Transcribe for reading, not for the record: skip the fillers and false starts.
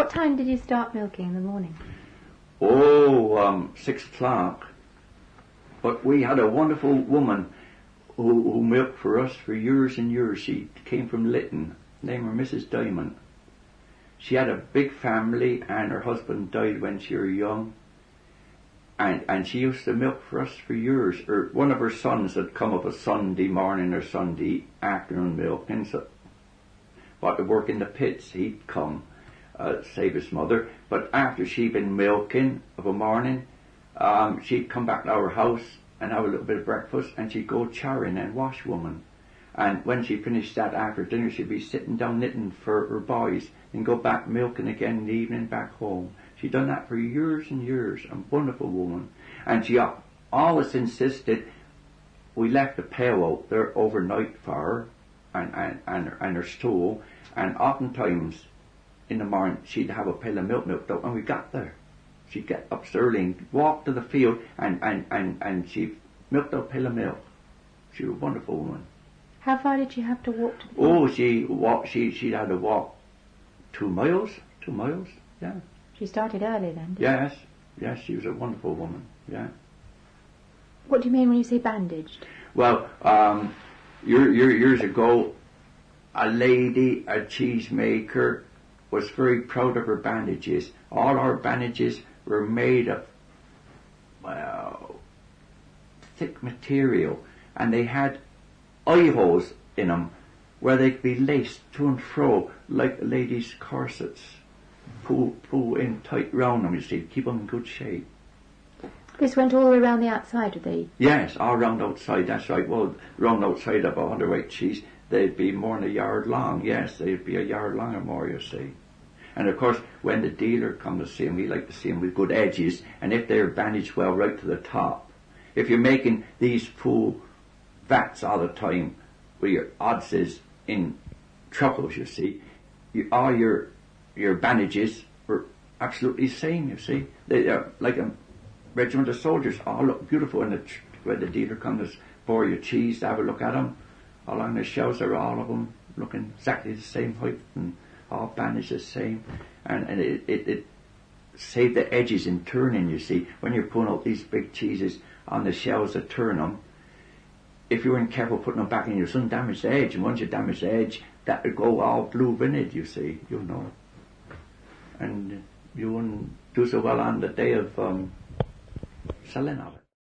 What time did you start milking in the morning? 6 o'clock. But we had a wonderful woman who milked for us for years and years. She came from Lytton, named her Mrs. Diamond. She had a big family and her husband died when she was young. And she used to milk for us for years. One of her sons had come up a Sunday morning or Sunday afternoon milking. So, but to work in the pits, he'd come, save his mother. But after she'd been milking of a morning, she'd come back to our house and have a little bit of breakfast, and she'd go charing and washwoman. And when she finished that after dinner, she'd be sitting down knitting for her boys and go back milking again in the evening back home. She'd done that for years and years, a wonderful woman. And she always insisted we left the pail out there overnight for her and her stool, and oftentimes in the morning she'd have a pail of milk milked out when we got there. She'd get up early and walk to the field and she milked out a pail of milk. She was a wonderful woman. How far did you have to walk to the field? She had to walk 2 miles, yeah. She started early then, didn't she? Yes, she was a wonderful woman, yeah. What do you mean when you say bandaged? Well, years ago, a lady, a cheesemaker, was very proud of her bandages. All our bandages were made of, thick material, and they had eye holes in them where they could be laced to and fro like a lady's corsets. Pull in tight round them, you see, keep them in good shape. This went all the way around the outside of the... Yes, all round outside, that's right. Well, round outside of a 100-weight cheese, they'd be more than a yard long. Yes, they'd be a yard long or more, you see. And of course, when the dealer comes to see them, we like to see them with good edges, and if they're bandaged well right to the top. If you're making these full vats all the time, with your oddses in truckles, you see, all your bandages were absolutely the same, you see. They are like a regiment of soldiers, all look beautiful when the dealer comes to pour your cheese to have a look at them. Along the shelves are all of them looking exactly the same height and all bandaged the same. And it saved the edges in turning, you see. When you're pulling out these big cheeses on the shelves that turn them, if you weren't careful putting them back in, you wouldn't damage the edge. And once you damage the edge, that would go all blue in it, you see. You know. And you wouldn't do so well on the day of selling of it.